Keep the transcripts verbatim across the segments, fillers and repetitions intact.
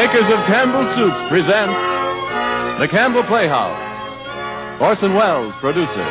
makers of Campbell Soups present The Campbell Playhouse. Orson Welles, producer.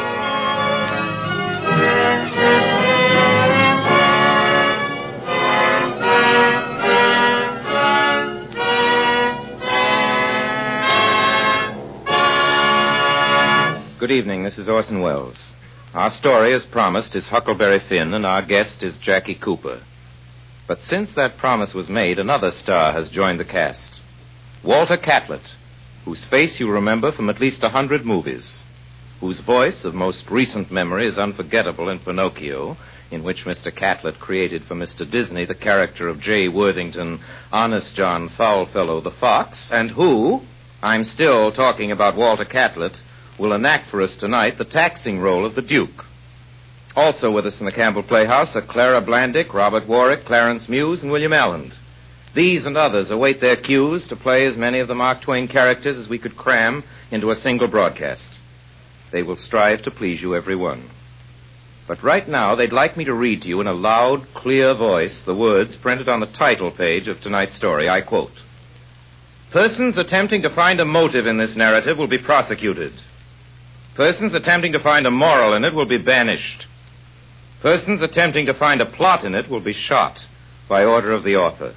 Good evening, this is Orson Welles. Our story, as promised, is Huckleberry Finn, and our guest is Jackie Cooper. But since that promise was made, another star has joined the cast. Walter Catlett, whose face you remember from at least a hundred movies, whose voice of most recent memory is unforgettable in Pinocchio, in which Mister Catlett created for Mister Disney the character of J. Worthington, Honest John Foulfellow the Fox, and who, I'm still talking about Walter Catlett, will enact for us tonight the taxing role of the Duke. Also with us in the Campbell Playhouse are Clara Blandick, Robert Warwick, Clarence Muse, and William Alland. These and others await their cues to play as many of the Mark Twain characters as we could cram into a single broadcast. They will strive to please you, every one. But right now, they'd like me to read to you in a loud, clear voice the words printed on the title page of tonight's story. I quote, "Persons attempting to find a motive in this narrative will be prosecuted. Persons attempting to find a moral in it will be banished. Persons attempting to find a plot in it will be shot by order of the author."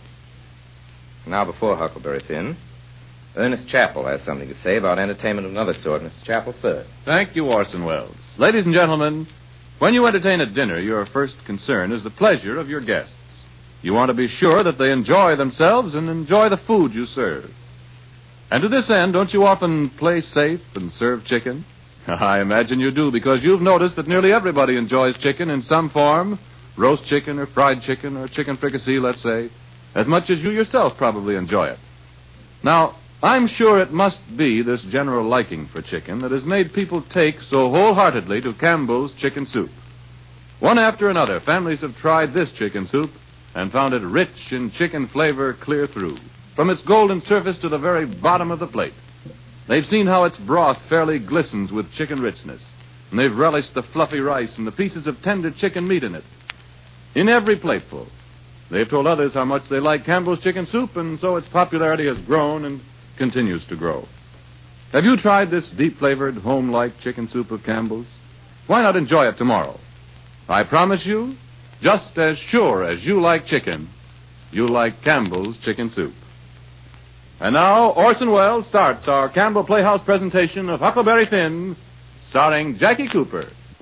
Now, before Huckleberry Finn, Ernest Chappell has something to say about entertainment of another sort. Mister Chappell, sir. Thank you, Orson Welles. Ladies and gentlemen, when you entertain at dinner, your first concern is the pleasure of your guests. You want to be sure that they enjoy themselves and enjoy the food you serve. And to this end, don't you often play safe and serve chicken? I imagine you do, because you've noticed that nearly everybody enjoys chicken in some form, roast chicken or fried chicken or chicken fricassee, let's say, as much as you yourself probably enjoy it. Now, I'm sure it must be this general liking for chicken that has made people take so wholeheartedly to Campbell's chicken soup. One after another, families have tried this chicken soup and found it rich in chicken flavor clear through, from its golden surface to the very bottom of the plate. They've seen how its broth fairly glistens with chicken richness, and they've relished the fluffy rice and the pieces of tender chicken meat in it. In every plateful, they've told others how much they like Campbell's chicken soup, and so its popularity has grown and continues to grow. Have you tried this deep-flavored, home-like chicken soup of Campbell's? Why not enjoy it tomorrow? I promise you, just as sure as you like chicken, you like Campbell's chicken soup. And now, Orson Welles starts our Campbell Playhouse presentation of Huckleberry Finn, starring Jackie Cooper.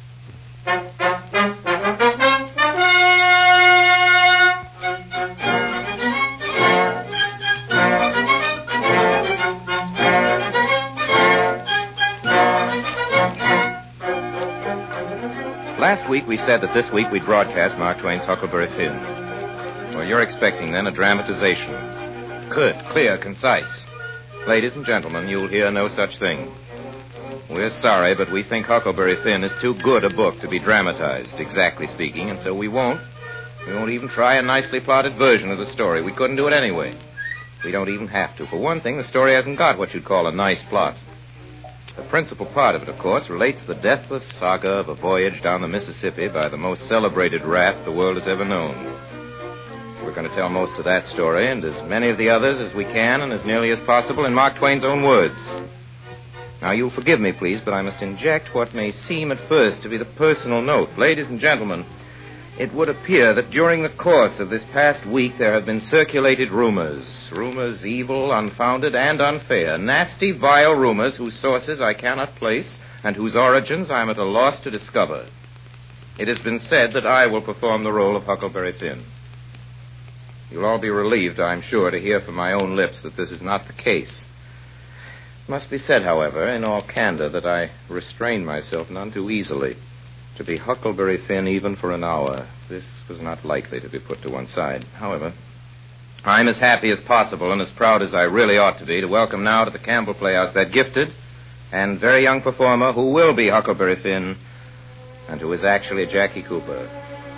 Last week we said that this week we'd broadcast Mark Twain's Huckleberry Finn. Well, you're expecting then a dramatization. Good, clear, concise. Ladies and gentlemen, you'll hear no such thing. We're sorry, but we think Huckleberry Finn is too good a book to be dramatized, exactly speaking, and so we won't. We won't even try a nicely plotted version of the story. We couldn't do it anyway. We don't even have to. For one thing, the story hasn't got what you'd call a nice plot. The principal part of it, of course, relates to the deathless saga of a voyage down the Mississippi by the most celebrated raft the world has ever known. We're going to tell most of that story, and as many of the others as we can, and as nearly as possible, in Mark Twain's own words. Now, you'll forgive me, please, but I must inject what may seem at first to be the personal note. Ladies and gentlemen, it would appear that during the course of this past week there have been circulated rumors. Rumors evil, unfounded, and unfair. Nasty, vile rumors whose sources I cannot place and whose origins I am at a loss to discover. It has been said that I will perform the role of Huckleberry Finn. You'll all be relieved, I'm sure, to hear from my own lips that this is not the case. It must be said, however, in all candor, that I restrained myself none too easily. To be Huckleberry Finn even for an hour, this was not likely to be put to one side. However, I'm as happy as possible and as proud as I really ought to be to welcome now to the Campbell Playhouse that gifted and very young performer who will be Huckleberry Finn and who is actually Jackie Cooper.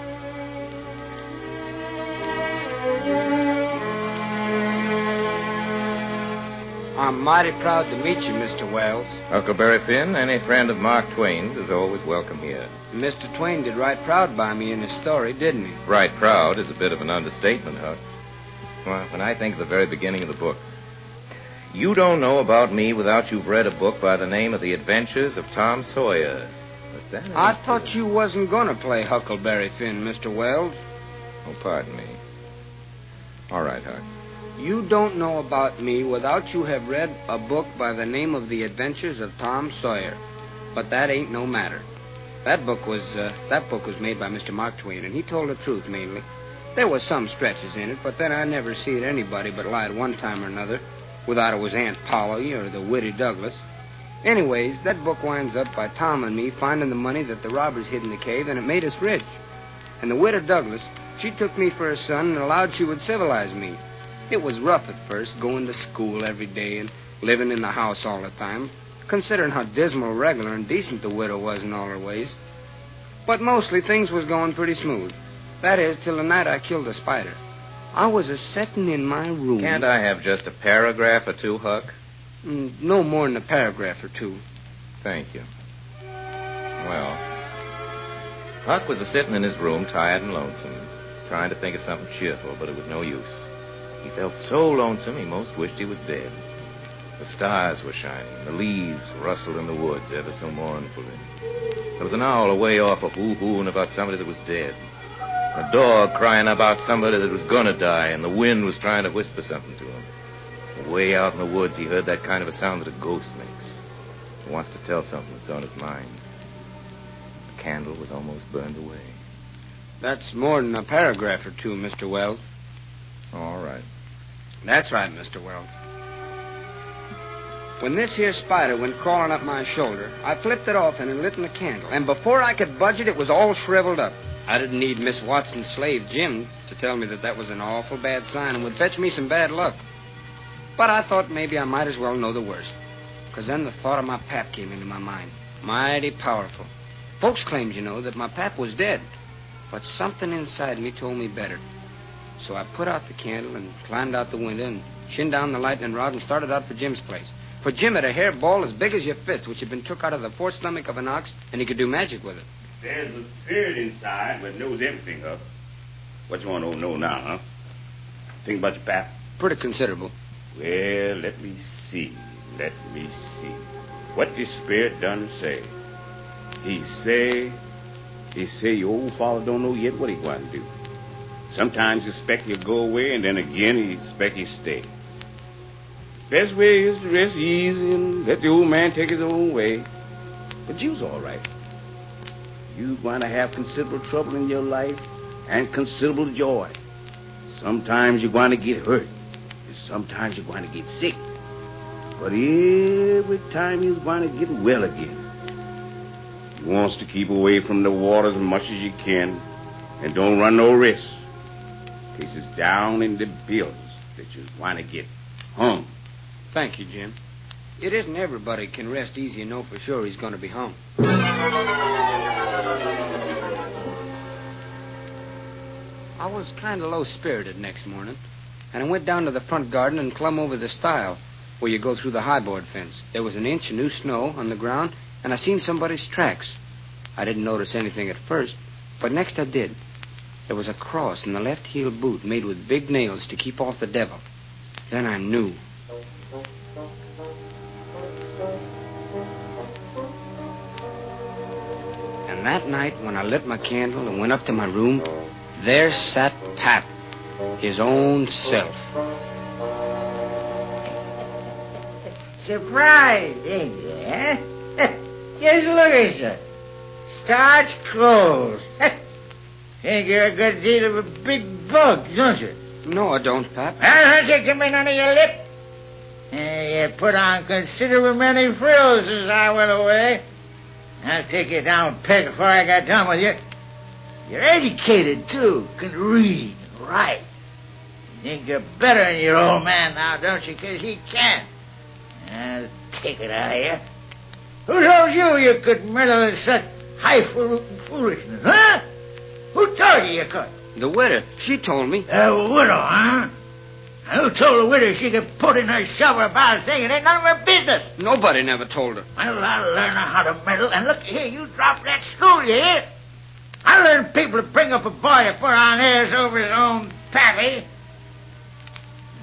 I'm mighty proud to meet you, Mister Welles. Huckleberry Finn, any friend of Mark Twain's is always welcome here. Mister Twain did right proud by me in his story, didn't he? Right proud is a bit of an understatement, Huck. Well, when I think of the very beginning of the book, You don't know about me without you've read a book by the name of The Adventures of Tom Sawyer. But that I thought you wasn't going to play Huckleberry Finn, Mister Wells. Oh, pardon me. All right, Huck. You don't know about me without you have read a book by the name of The Adventures of Tom Sawyer. But that ain't no matter. That book was uh, that book was made by Mister Mark Twain, and he told the truth mainly. There was some stretches in it, but then I never seen anybody but lied one time or another, without it was Aunt Polly or the Witty Douglas. Anyways, that book winds up by Tom and me finding the money that the robbers hid in the cave, and it made us rich. And the Widow Douglas, she took me for her son and allowed she would civilize me. It was rough at first, going to school every day and living in the house all the time, considering how dismal, regular, and decent the widow was in all her ways. But mostly things was going pretty smooth. That is, till the night I killed a spider. I was a-setting in my room. Can't I have just a paragraph or two, Huck? Mm, no more than a paragraph or two. Thank you. Well, Huck was a-sitting in his room, tired and lonesome, trying to think of something cheerful, but it was no use. He felt so lonesome he most wished he was dead. The stars were shining. The leaves rustled in the woods ever so mournfully. There was an owl away off a-hoo-hooing about somebody that was dead. A dog crying about somebody that was going to die, and the wind was trying to whisper something to him. Way out in the woods, he heard that kind of a sound that a ghost makes. He wants to tell something that's on his mind. The candle was almost burned away. That's more than a paragraph or two, Mister Wells. All right. That's right, Mister Wells. When this here spider went crawling up my shoulder, I flipped it off and lit in the candle. And before I could budge it, it was all shriveled up. I didn't need Miss Watson's slave, Jim, to tell me that that was an awful bad sign and would fetch me some bad luck. But I thought maybe I might as well know the worst. Because then the thought of my pap came into my mind. Mighty powerful. Folks claimed, you know, that my pap was dead. But something inside me told me better. So I put out the candle and climbed out the window and shinned down the lightning rod and started out for Jim's place. For Jim had a hair ball as big as your fist, which had been took out of the fourth stomach of an ox, and he could do magic with it. There's a spirit inside that knows everything, Huck. What you want to know now, huh? Think about your pap? Pretty considerable. Well, let me see. Let me see. What this spirit done say? He say, he say your old father don't know yet what he going to do. Sometimes he expect he'll go away, and then again he expect he'll stay. Best way is to rest easy and let the old man take his own way. But you's all right. You're going to have considerable trouble in your life and considerable joy. Sometimes you're going to get hurt. Sometimes you're going to get sick. But every time you're going to get well again. You wants to keep away from the water as much as you can and don't run no risk. In case it's down in the bills that you're going to get hung. Thank you, Jim. It isn't everybody can rest easy and know for sure he's going to be hung. I was kind of low-spirited next morning, and I went down to the front garden and clumb over the stile where you go through the high-board fence. There was an inch of new snow on the ground, and I seen somebody's tracks. I didn't notice anything at first, but next I did. There was a cross in the left heel boot made with big nails to keep off the devil. Then I knew. And that night, when I lit my candle and went up to my room, there sat Pap, his own self. Surprised, ain't you, eh? Just look at you. Starched clothes. Think you're a good deal of a big bug, don't you? No, I don't, Pap. Well, don't you come in under your lip. Uh, you put on considerable many frills as I went away. I'll take you down a peg before I got done with you. You're educated, too. Can read and write. You think you're better than your old man now, don't you? Because he can't. I'll take it out of you. Who told you you could meddle in such highfalutin foolishness, huh? Who told you you could? The widow. She told me. The widow, huh? Who told the widow she could put in herself about a thing? It ain't none of her business. Nobody never told her. Well, I'll learn her how to meddle. And look here, you drop that stool, you hear? I'll learn people to bring up a boy to put on airs over his own pappy.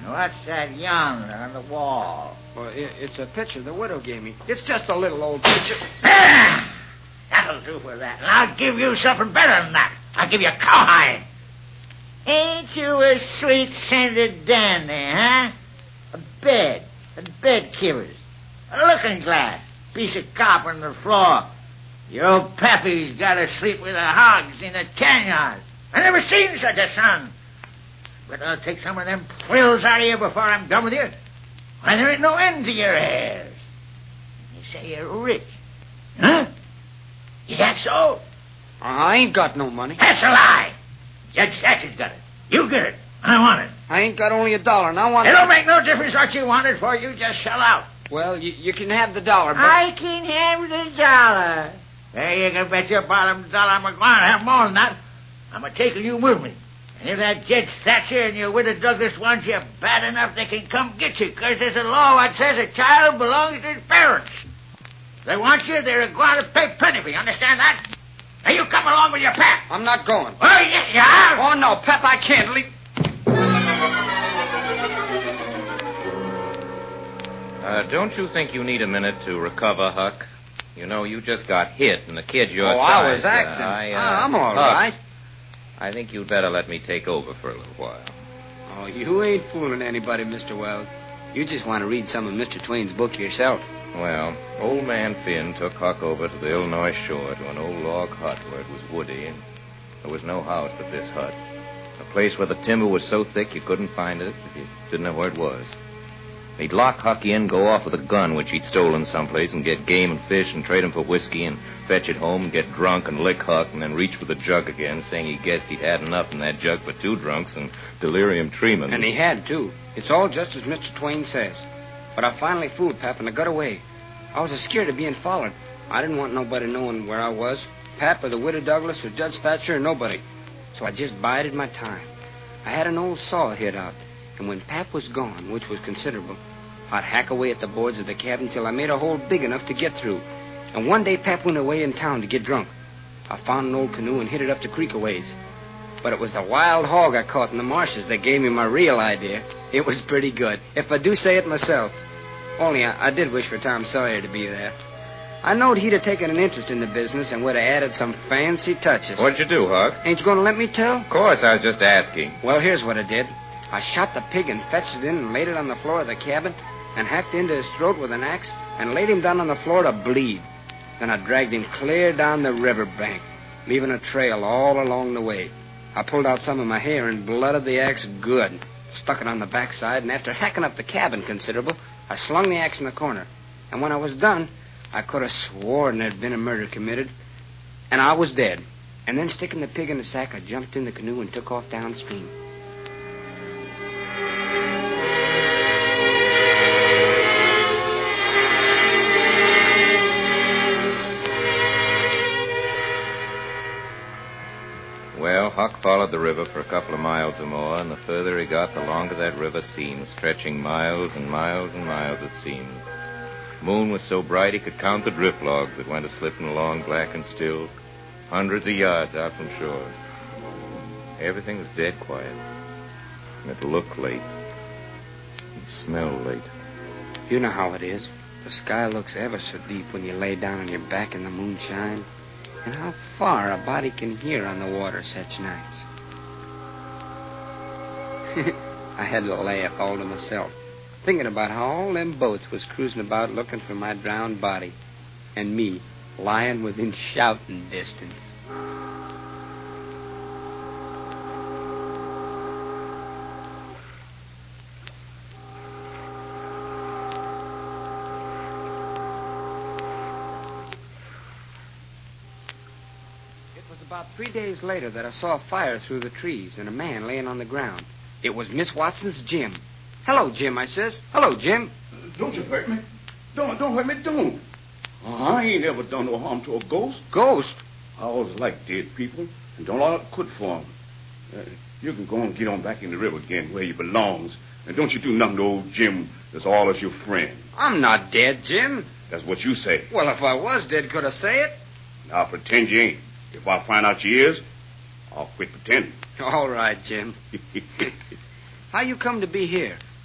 What's that yonder on the wall? Well, it, it's a picture the widow gave me. It's just a little old picture. Ah, that'll do for that. And I'll give you something better than that. I'll give you a cowhide. Ain't you a sweet-scented dandy, huh? A bed, and bed covers, a looking glass, piece of copper on the floor. Your pappy's got to sleep with the hogs in the tan yard. I never seen such a son. But I'll take some of them frills out of you before I'm done with you. Why, there ain't no end to your hairs. You say you're rich. Huh? Is that so? I ain't got no money. That's a lie. Judge Thatcher's got it. You get it. I want it. I ain't got only a dollar, and I want It it. don't make no difference what you want it for. You just shell out. Well, you, you can have the dollar, but... I can have the dollar. There, you can bet your bottom dollar I'm going to have more than that. I'm a taking you with me. And if that Judge Thatcher and your widow Douglas want you bad enough, they can come get you, because there's a law that says a child belongs to his parents. If they want you, they're going to pay plenty for you. Understand that? Now, you come along with your pap. I'm not going. Oh, yes, you are. Oh, no, Pep, I can't leave. Uh, don't you think you need a minute to recover, Huck? You know, you just got hit, and the kid your oh, size... I was acting. Uh, I, uh, Ah, I'm all Huck, right. I think you'd better let me take over for a little while. Oh, you ain't fooling anybody, Mister Wells. You just want to read some of Mister Twain's book yourself. Well, old man Finn took Huck over to the Illinois shore to an old log hut where it was woody, and there was no house but this hut. A place where the timber was so thick you couldn't find it if you didn't know where it was. He'd lock Huck in, go off with a gun which he'd stolen someplace, and get game and fish and trade him for whiskey and fetch it home and get drunk and lick Huck and then reach for the jug again, saying he guessed he'd had enough in that jug for two drunks and delirium tremens. And he had, too. It's all just as Mister Twain says. But I finally fooled Pap, and I got away. I was scared of being followed. I didn't want nobody knowing where I was. Pap or the widow Douglas or Judge Thatcher or nobody. So I just bided my time. I had an old saw hid out. And when Pap was gone, which was considerable, I'd hack away at the boards of the cabin till I made a hole big enough to get through. And one day Pap went away in town to get drunk. I found an old canoe and hid it up the creek a ways. But it was the wild hog I caught in the marshes that gave me my real idea. It was pretty good, if I do say it myself. Only I, I did wish for Tom Sawyer to be there. I knowed he'd have taken an interest in the business and would have added some fancy touches. What'd you do, Huck? Ain't you going to let me tell? Of course, I was just asking. Well, here's what I did. I shot the pig and fetched it in and laid it on the floor of the cabin and hacked into his throat with an axe and laid him down on the floor to bleed. Then I dragged him clear down the river bank, leaving a trail all along the way. I pulled out some of my hair and blooded the axe good, stuck it on the backside, and after hacking up the cabin considerable, I slung the axe in the corner. And when I was done, I could have sworn there'd been a murder committed, and I was dead. And then sticking the pig in the sack, I jumped in the canoe and took off downstream. Well, Huck followed the river for a couple of miles or more, and the further he got, the longer that river seemed, stretching miles and miles and miles, it seemed. The moon was so bright he could count the drift logs that went a-slipping along black and still, hundreds of yards out from shore. Everything was dead quiet, and it looked late. It smelled late. You know how it is. The sky looks ever so deep when you lay down on your back in the moonshine. And how far a body can hear on the water such nights. I had to laugh all to myself, thinking about how all them boats was cruising about looking for my drowned body, and me lying within shouting distance. About three days later that I saw a fire through the trees and a man laying on the ground. It was Miss Watson's Jim. Hello, Jim, I says. Hello, Jim. Don't you hurt me. Don't, don't hurt me, don't. Oh, I ain't ever done no harm to a ghost. Ghost? I always like dead people and don't all I could for them. Uh, you can go and get on back in the river again where you belongs. And don't you do nothing to old Jim that's all as your friend. I'm not dead, Jim. That's what you say. Well, if I was dead, could I say it? Now pretend you ain't. If I find out you is, I'll quit pretending. All right, Jim. How you come to be here?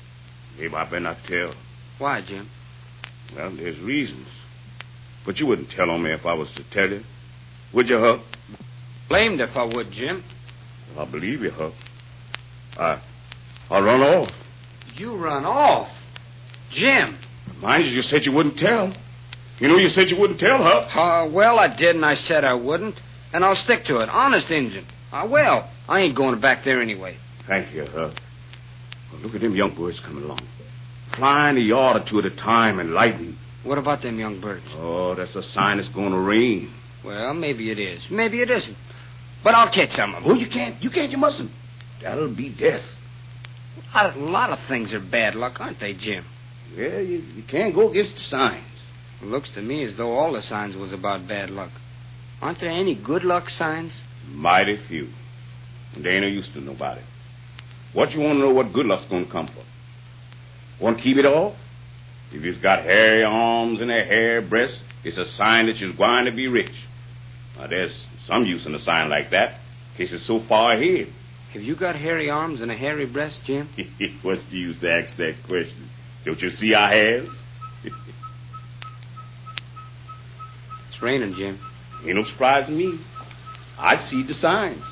Maybe I better not tell. Why, Jim? Well, there's reasons. But you wouldn't tell on me if I was to tell you. Would you, Huck? Blamed if I would, Jim. Well, I believe you, Huck. I, I'll run off. You run off? Jim. Mind you, you said you wouldn't tell. You know you said you wouldn't tell, Huck. Uh, well, I did, and I said I wouldn't. And I'll stick to it. Honest, Injun. I will. I ain't going back there anyway. Thank you, Huck. Well, look at them young birds coming along. Flying a yard or two at a time and lighting. What about them young birds? Oh, that's a sign it's going to rain. Well, maybe it is. Maybe it isn't. But I'll catch some of them. Oh, you can't. You can't. You mustn't. That'll be death. A lot, of, a lot of things are bad luck, aren't they, Jim? Yeah, you, you can't go against the signs. It looks to me as though all the signs was about bad luck. Aren't there any good luck signs? Mighty few. And they ain't no use to nobody. What you want to know what good luck's going to come for? Want to keep it all? If you've got hairy arms and a hairy breast, it's a sign that you're going to be rich. Now, there's some use in a sign like that, in case it's so far ahead. Have you got hairy arms and a hairy breast, Jim? What's the use to ask that question? Don't you see our hairs? It's raining, Jim. Ain't no surprise to me. I see the signs.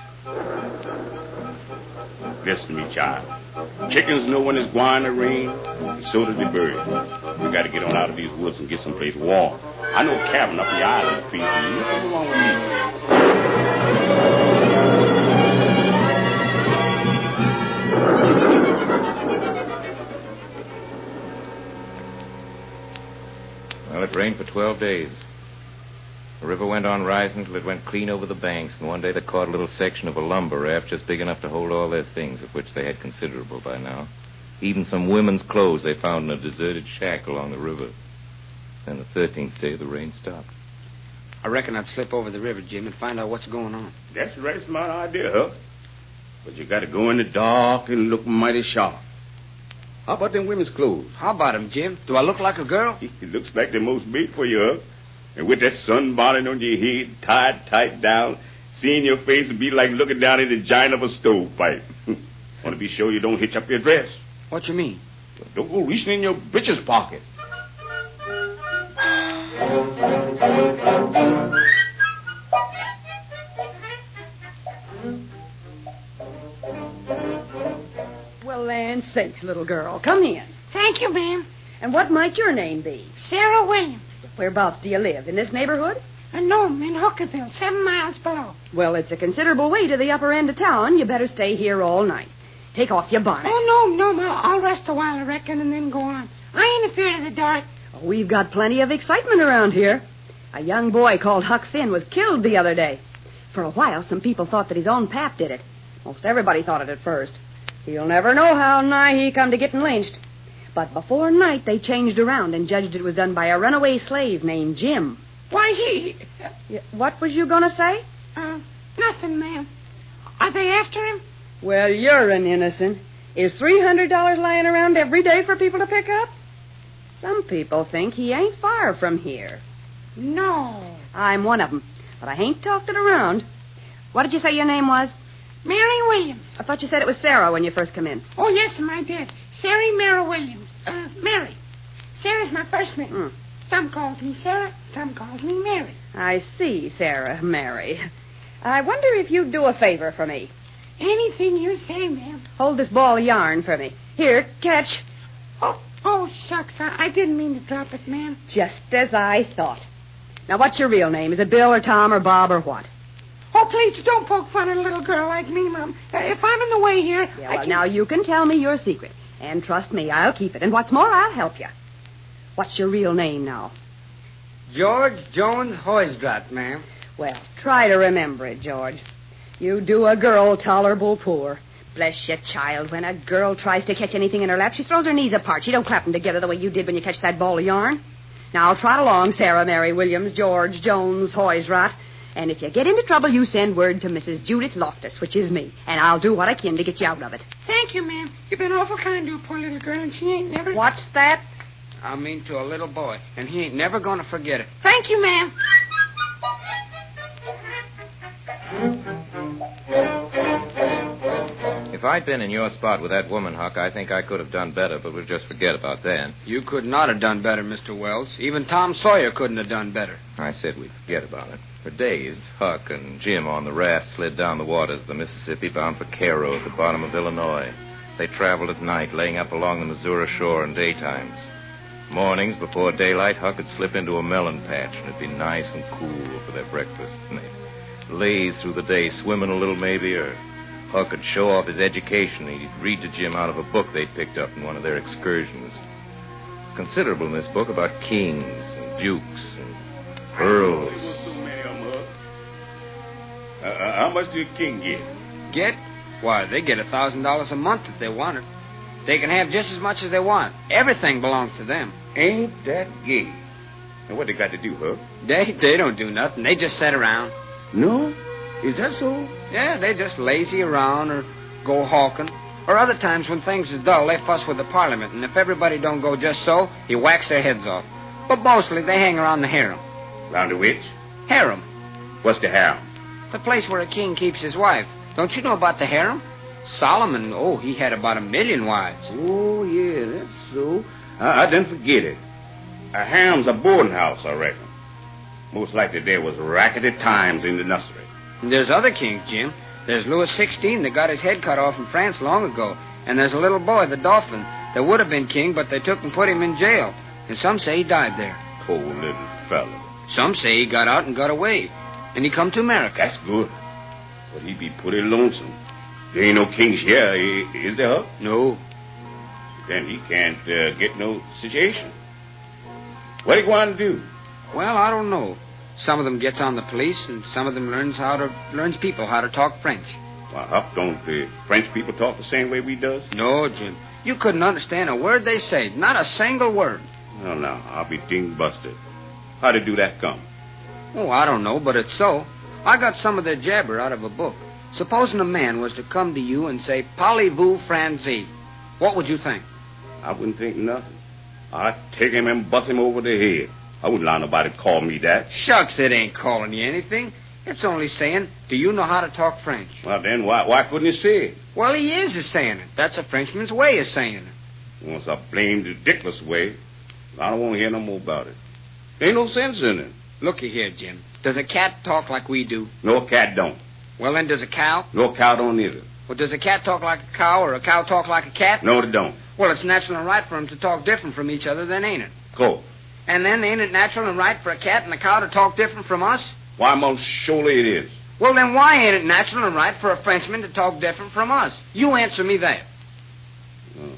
Listen to me, child. Chickens know when it's going to rain, and so do the birds. We got to get on out of these woods and get someplace warm. I know a cabin up the island, please. You come along with me. Well, it rained for twelve days. The river went on rising till it went clean over the banks, and one day they caught a little section of a lumber raft just big enough to hold all their things, of which they had considerable by now. Even some women's clothes they found in a deserted shack along the river. Then the thirteenth day, the rain stopped. I reckon I'd slip over the river, Jim, and find out what's going on. That's a right smart idea, Huck. But you got to go in the dark and look mighty sharp. How about them women's clothes? How about 'em, Jim? Do I look like a girl? It looks like they're most made for you, Huck. And with that sunbonnet on your head, tied tight down, seeing your face would be like looking down at the giant of a stovepipe. Want to be sure you don't hitch up your dress. What you mean? Don't go reaching in your breeches pocket. Well, land sakes, little girl, come in. Thank you, ma'am. And what might your name be? Sarah Williams. Whereabouts do you live? In this neighborhood? Uh, no, I'm in Hookerville, seven miles below. Well, it's a considerable way to the upper end of town. You better stay here all night. Take off your bonnet. Oh, no, no, no. I'll rest a while, I reckon, and then go on. I ain't afraid of the dark. Oh, we've got plenty of excitement around here. A young boy called Huck Finn was killed the other day. For a while, some people thought that his own pap did it. Most everybody thought it at first. You'll never know how nigh he come to getting lynched. But before night, they changed around and judged it was done by a runaway slave named Jim. Why, he... Yeah, what was you going to say? Uh, nothing, ma'am. Are they after him? Well, you're an innocent. Is three hundred dollars lying around every day for people to pick up? Some people think he ain't far from here. No. I'm one of them, but I ain't talked it around. What did you say your name was? Mary Williams. I thought you said it was Sarah when you first come in. Oh, yes, ma'am, I did. Sarah Mary Williams. Uh, Mary. Sarah's my first name. Mm. Some calls me Sarah, some calls me Mary. I see, Sarah Mary. I wonder if you'd do a favor for me. Anything you say, ma'am. Hold this ball of yarn for me. Here, catch. Oh, oh, shucks. I, I didn't mean to drop it, ma'am. Just as I thought. Now, what's your real name? Is it Bill or Tom or Bob or what? Oh, please, don't poke fun at a little girl like me, Mom. Uh, if I'm in the way here... Yeah, I well, can... now you can tell me your secret. And trust me, I'll keep it. And what's more, I'll help you. What's your real name now? George Jones Hoysdrat, ma'am. Well, try to remember it, George. You do a girl tolerable poor. Bless you, child. When a girl tries to catch anything in her lap, she throws her knees apart. She don't clap them together the way you did when you catch that ball of yarn. Now, trot along, Sarah Mary Williams, George Jones Hoysdrat. And if you get into trouble, you send word to Missus Judith Loftus, which is me. And I'll do what I can to get you out of it. Thank you, ma'am. You've been awful kind to a poor little girl, and she ain't never... What's that? I mean to a little boy, and he ain't never going to forget it. Thank you, ma'am. If If I'd been in your spot with that woman, Huck, I think I could have done better, but we'll just forget about that. You could not have done better, Mister Wells. Even Tom Sawyer couldn't have done better. I said we'd forget about it. For days, Huck and Jim on the raft slid down the waters of the Mississippi bound for Cairo at the bottom of Illinois. They traveled at night, laying up along the Missouri shore in daytimes. Mornings, before daylight, Huck would slip into a melon patch, and it'd be nice and cool for their breakfast. And they'd laze through the day, swimming a little maybe, or Huck would show off his education. He'd read to Jim out of a book they'd picked up in one of their excursions. It's considerable in this book about kings and dukes and earls. Uh, uh, how much do a king get? Get? Why, they get a thousand dollars a month if they want it. They can have just as much as they want. Everything belongs to them. Ain't that gay? And what they got to do, Huck? They they don't do nothing. They just sit around. No? Is that so? Yeah, they just lazy around or go hawking. Or other times when things is dull, they fuss with the parliament. And if everybody don't go just so, he whacks their heads off. But mostly they hang around the harem. Round the which? Harem. What's the harem? The place where a king keeps his wife. Don't you know about the harem? Solomon, oh, he had about a million wives. Oh, yeah, that's so. I, I didn't forget it. A harem's a boarding house, I reckon. Most likely there was rackety times in the nursery. And there's other kings, Jim. There's Louis the sixteenth that got his head cut off in France long ago. And there's a little boy, the Dauphin, that would have been king, but they took and put him in jail. And some say he died there. Poor little fellow. Some say he got out and got away. And he come to America. That's good. But he be pretty lonesome. There ain't no kings here, is there, Huck? No. Then he can't uh, get no situation. What he going to do? Well, I don't know. Some of them gets on the police, and some of them learns how to learns people how to talk French. Well, Huck, don't the French people talk the same way we does? No, Jim. You couldn't understand a word they say. Not a single word. Well, now, I'll be ding busted. How did do that come? Oh, I don't know, but it's so. I got some of their jabber out of a book. Supposing a man was to come to you and say, Parlez-vous français, what would you think? I wouldn't think nothing. I'd take him and bust him over the head. I wouldn't allow nobody to call me that. Shucks, it ain't calling you anything. It's only saying, do you know how to talk French? Well, then why why couldn't he say it? Well, he is a saying it. That's a Frenchman's way of saying it. Well, it's a blamed ridiculous way. I don't want to hear no more about it. There ain't no sense in it. Looky here, Jim. Does a cat talk like we do? No, a cat don't. Well, then, does a cow? No, a cow don't either. Well, does a cat talk like a cow or a cow talk like a cat? No, they don't. Well, it's natural and right for them to talk different from each other, then, ain't it? Go. And then ain't it natural and right for a cat and a cow to talk different from us? Why, most surely it is. Well, then why ain't it natural and right for a Frenchman to talk different from us? You answer me that. Uh,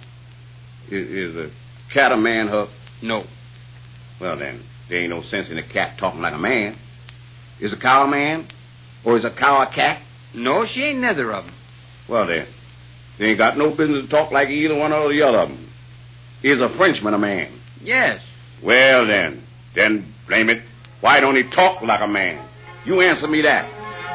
is, is a cat a man, Huck? No. Well, then, there ain't no sense in a cat talking like a man. Is a cow a man? Or is a cow a cat? No, she ain't neither of them. Well, then, they ain't got no business to talk like either one or the other of them. Is a Frenchman a man? Yes. Well, then, then, blame it, why don't he talk like a man? You answer me that.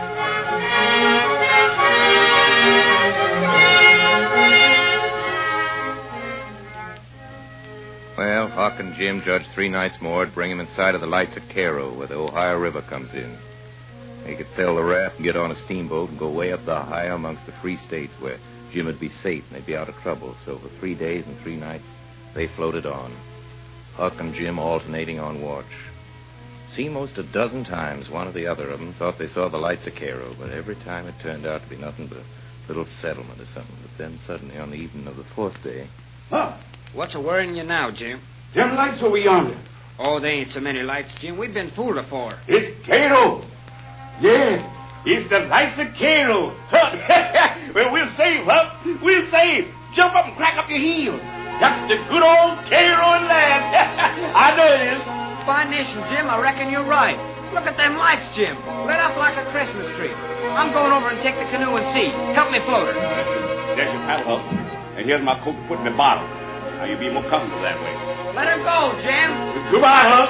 Well, Huck and Jim judged three nights more to bring him in sight of the lights of Cairo, where the Ohio River comes in. They could sail the raft and get on a steamboat and go way up the Ohio amongst the free states where Jim would be safe and they'd be out of trouble. So for three days and three nights, they floated on. Huck and Jim alternating on watch. See, most a dozen times one or the other of them thought they saw the lights of Cairo, but every time it turned out to be nothing but a little settlement or something. But then suddenly, on the evening of the fourth day... Huh? What's a worrying you now, Jim? Them lights over yonder. Oh, there ain't so many lights, Jim. We've been fooled afore. It's Cairo. Yeah, it's the lights of Cairo. Well, we're safe, huh? We're safe. Jump up and crack up your heels. That's the good old Cairo and land. I know it is. Fine nation, Jim. I reckon you're right. Look at them lights, Jim. Lit up like a Christmas tree. I'm going over and take the canoe and see. Help me float her. There's your paddle, Huck. And here's my coat to put in the bottle. Now you'll be more comfortable that way. Let her go, Jim. Goodbye, Huck.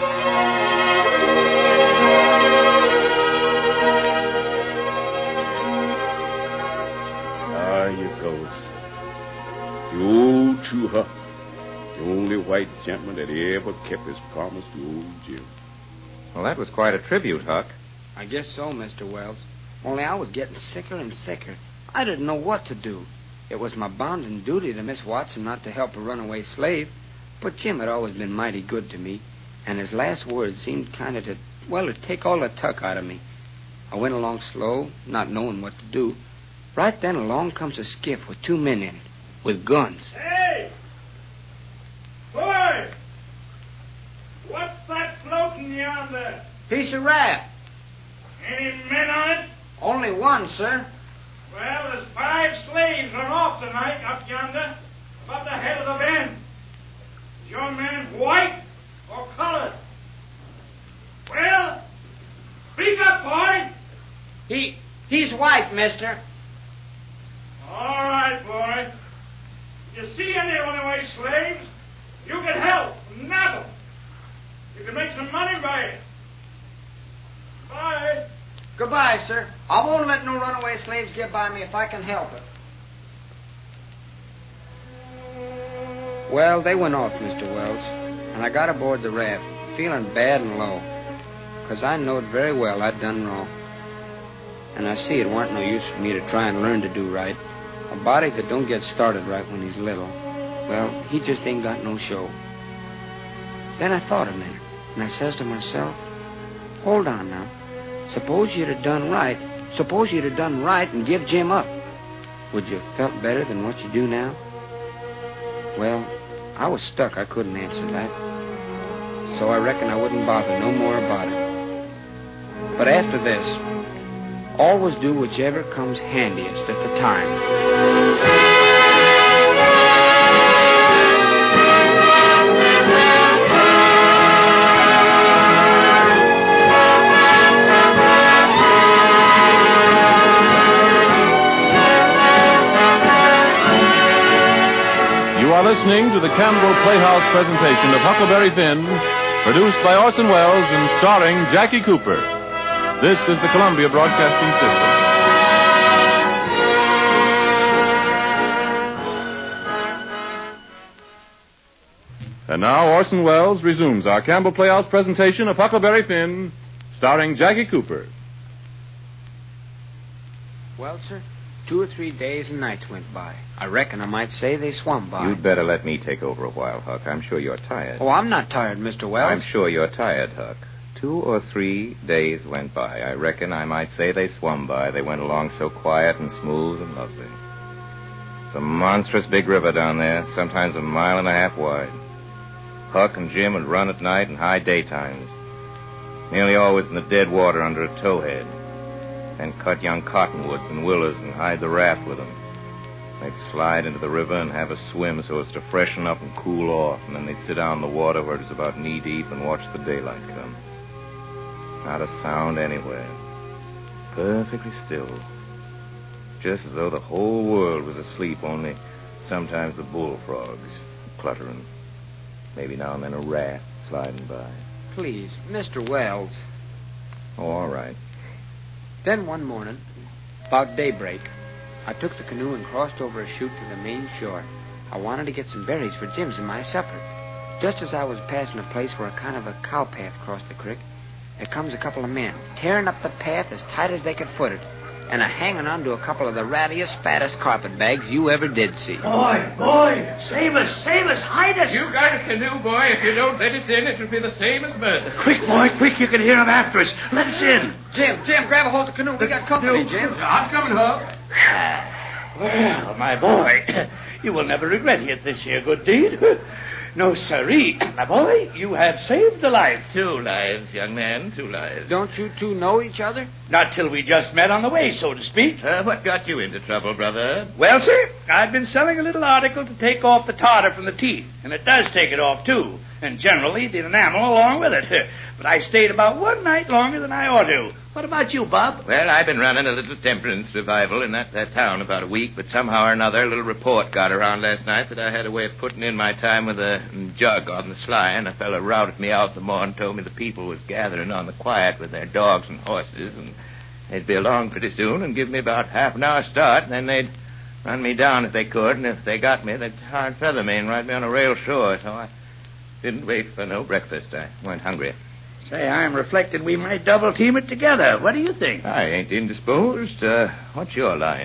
There you go. The old true Huck. The only white gentleman that ever kept his promise to old Jim. Well, that was quite a tribute, Huck. I guess so, Mister Wells. Only I was getting sicker and sicker. I didn't know what to do. It was my bounden duty to Miss Watson not to help a runaway slave, but Jim had always been mighty good to me, and his last words seemed kind of to, well, to take all the tuck out of me. I went along slow, not knowing what to do. Right then along comes a skiff with two men in it, with guns. Hey! Boy! What's that floating yonder? Piece of raft. Any men on it? Only one, sir. Well, there's five slaves run off tonight up yonder, about the head of the bend. Is your man white or colored? Well, speak up, boy. He, he's white, mister. All right, boy. If you see any runaway slaves, you can help, nab them. You can make some money by it. Bye. Goodbye, sir. I won't let no runaway slaves get by me if I can help it. Well, they went off, Mister Wells, and I got aboard the raft, feeling bad and low, 'cause I knowed very well I'd done wrong. And I see it warn't no use for me to try and learn to do right. A body that don't get started right when he's little, well, he just ain't got no show. Then I thought a minute, and I says to myself, hold on now. Suppose you'd have done right. Suppose you'd have done right and give Jim up. Would you have felt better than what you do now? Well, I was stuck. I couldn't answer that. So I reckon I wouldn't bother no more about it. But after this, always do whichever comes handiest at the time. You are listening to the Campbell Playhouse presentation of Huckleberry Finn, produced by Orson Welles and starring Jackie Cooper. This is the Columbia Broadcasting System. And now Orson Welles resumes our Campbell Playhouse presentation of Huckleberry Finn, starring Jackie Cooper. Well, sir, two or three days and nights went by. I reckon I might say they swum by. You'd better let me take over a while, Huck. I'm sure you're tired. Oh, I'm not tired, Mister Wells. I'm sure you're tired, Huck. Two or three days went by. I reckon I might say they swum by. They went along so quiet and smooth and lovely. It's a monstrous big river down there, sometimes a mile and a half wide. Huck and Jim would run at night and high daytimes, nearly always in the dead water under a towhead. Then cut young cottonwoods and willows and hide the raft with them. They'd slide into the river and have a swim so as to freshen up and cool off, and then they'd sit down in the water where it was about knee-deep and watch the daylight come. Not a sound anywhere. Perfectly still. Just as though the whole world was asleep, only sometimes the bullfrogs cluttering. Maybe now and then a rat sliding by. Please, Mister Wells. Oh, all right. Then one morning, about daybreak, I took the canoe and crossed over a chute to the main shore. I wanted to get some berries for Jim's and my supper. Just as I was passing a place where a kind of a cow path crossed the creek, there comes a couple of men, tearing up the path as tight as they could foot it, and a hanging on to a couple of the rattiest, fattest carpet bags you ever did see. Boy, boy, save us, save us, hide us. You got a canoe, boy. If you don't let us in, it'll be the same as murder. Quick, boy, quick, you can hear them after us. Let us in. Jim, Jim, grab a hold of the canoe. We got company, Jim. I was coming, Huck. Well, my boy, you will never regret it this here good deed. No, sirree. My boy, you have saved a life. Two lives, young man, two lives. Don't you two know each other? Not till we just met on the way, so to speak. Uh, what got you into trouble, brother? Well, sir, I've been selling a little article to take off the tartar from the teeth, and it does take it off, too, and generally the enamel along with it. But I stayed about one night longer than I ought to. What about you, Bob? Well, I've been running a little temperance revival in that, that town about a week, but somehow or another a little report got around last night that I had a way of putting in my time with a jug on the sly, and a fellow routed me out the morning, told me the people was gathering on the quiet with their dogs and horses, and they'd be along pretty soon and give me about half an hour start, and then they'd run me down if they could, and if they got me, they'd tar and feather me and ride me on a rail shore, so I didn't wait for no breakfast. I went hungry. Say, I'm reflecting we might double team it together. What do you think? I ain't indisposed. Uh, what's your line?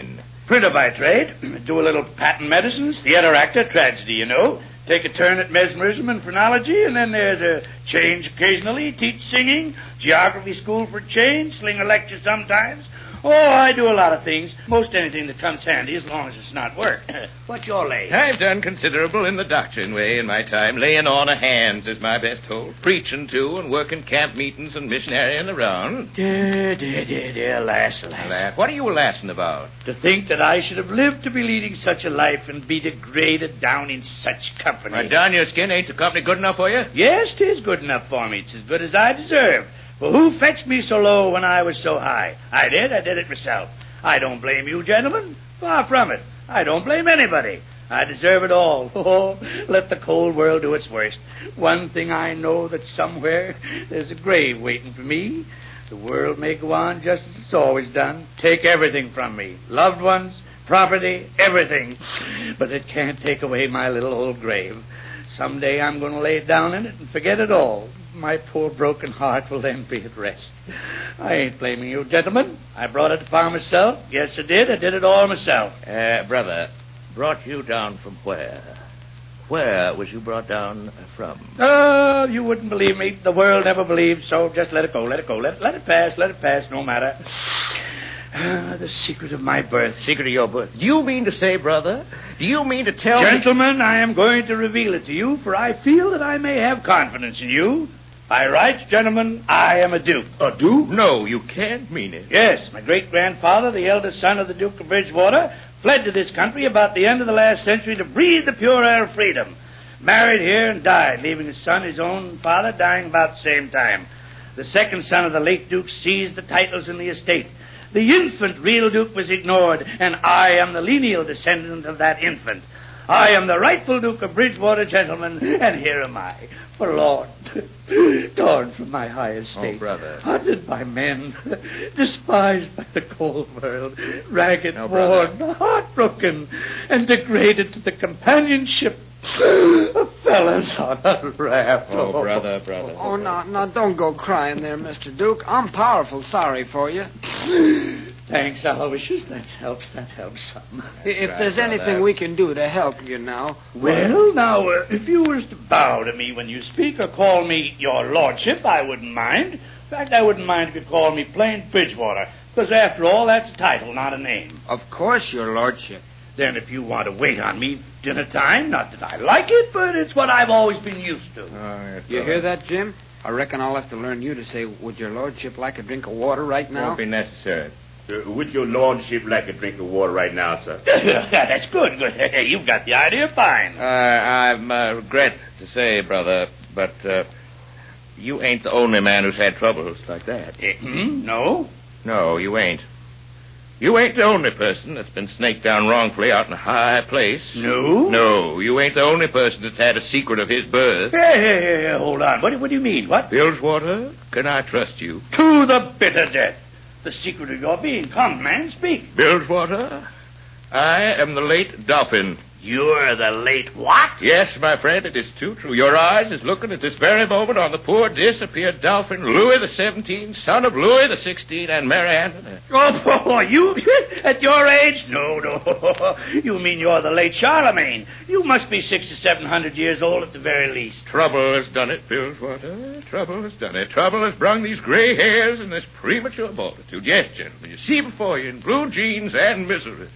Printer by trade. Do a little patent medicines, theater actor, tragedy, you know. Take a turn at mesmerism and phrenology, and then there's a change occasionally. Teach singing, geography school for change, sling a lecture sometimes. Oh, I do a lot of things. Most anything that comes handy as long as it's not work. What's your lay? I've done considerable in the doctrine way in my time. Laying on of hands is my best hold. Preaching, too, and working camp meetings and missionarying around. Dear, dear, dear, dear, alas, alas. Laugh. What are you laughing about? To think that I should have lived to be leading such a life and be degraded down in such company. My darn your skin, ain't the company good enough for you? Yes, 'tis good enough for me. It's as good as I deserve. Well, who fetched me so low when I was so high? I did. I did it myself. I don't blame you, gentlemen. Far from it. I don't blame anybody. I deserve it all. Oh, let the cold world do its worst. One thing I know, that somewhere there's a grave waiting for me. The world may go on just as it's always done. Take everything from me. Loved ones, property, everything. But it can't take away my little old grave. Someday I'm going to lay down in it and forget it all. My poor broken heart will then be at rest. I ain't blaming you, gentlemen. I brought it upon myself. Yes, I did. I did it all myself. Uh, brother, brought you down from where? Where was you brought down from? Oh, you wouldn't believe me. The world never believed, so just let it go, let it go. Let it, let it pass, let it pass, no matter. Ah, the secret of my birth. Secret of your birth? Do you mean to say, brother? Do you mean to tell me... Gentlemen, I am going to reveal it to you, for I feel that I may have confidence in you. By rights, gentlemen, I am a duke. A duke? No, you can't mean it. Yes, my great-grandfather, the eldest son of the Duke of Bridgewater, fled to this country about the end of the last century to breathe the pure air of freedom. Married here and died, leaving his son, his own father, dying about the same time. The second son of the late duke seized the titles in the estate. The infant real duke was ignored, and I am the lineal descendant of that infant. I am the rightful Duke of Bridgewater, gentlemen, and here am I, forlorn, torn from my high estate, oh, brother. hunted by men, despised by the cold world, ragged, no, worn, heartbroken, and degraded to the companionship of fellas on a raft. Oh, brother, brother. Oh, now, now, don't go crying there, Mister Duke. I'm powerful sorry for you. Thanks, Aloysius. That helps. That helps some. If right, there's anything brother. we can do to help you now... Well, now, uh, if you was to bow to me when you speak or call me your lordship, I wouldn't mind. In fact, I wouldn't mind if you called me plain Bridgewater, because after all, that's a title, not a name. Of course, your lordship. Then if you want to wait on me dinner time, not that I like it, but it's what I've always been used to. Oh, yes, You brother. hear that, Jim? I reckon I'll have to learn you to say, would your lordship like a drink of water right now? Won't be necessary. Uh, would your lordship like a drink of water right now, sir? That's good. Good. You've got the idea fine. Uh, I uh, regret to say, brother, but uh, you ain't the only man who's had troubles like that. Eh, hmm? No? No, you ain't. You ain't the only person that's been snaked down wrongfully out in a high place. No? No, you ain't the only person that's had a secret of his birth. Hey, hey, hey, hey, hold on. What, what do you mean? What? Bilgewater, can I trust you? To the bitter death. The secret of your being. Come, man, speak. Bilgewater, I am the late Dolphin. You're the late what? Yes, my friend, it is too true. Your eyes is looking at this very moment on the poor disappeared Dolphin, Louis the Seventeenth, son of Louis the Sixteenth, and Mary Antoinette. Oh, boy, you at your age? No, no. You mean you're the late Charlemagne. You must be six or seven hundred years old at the very least. Trouble has done it, Bilgewater. Trouble has done it. Trouble has brung these gray hairs and this premature multitude. Yes, gentlemen, you see before you in blue jeans and misery.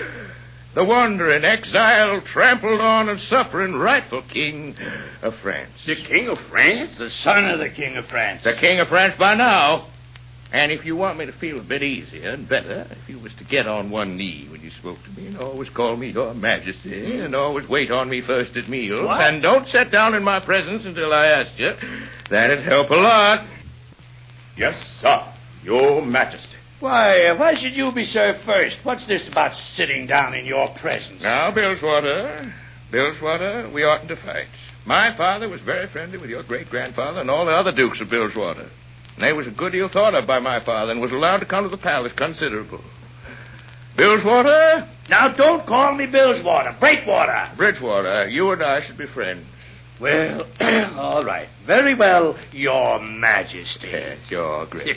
The wandering, exile, trampled on and suffering rightful king of France. The king of France? The son of the king of France. The king of France by now. And if you want me to feel a bit easier and better, if you was to get on one knee when you spoke to me and always call me your majesty and always wait on me first at meals What? and don't sit down in my presence until I ask you, that'd help a lot. Yes, sir. Your majesty. Why, uh, why should you be served first? What's this about sitting down in your presence? Now, Bilgewater, Bilgewater, we oughtn't to fight. My father was very friendly with your great-grandfather and all the other dukes of Bilgewater. And they was a good deal thought of by my father and was allowed to come to the palace considerable. Bilgewater? Now, don't call me Bilgewater. Breakwater. Bridgewater, you and I should be friends. Well, all right. Very well, Your Majesty. Yes, your grace.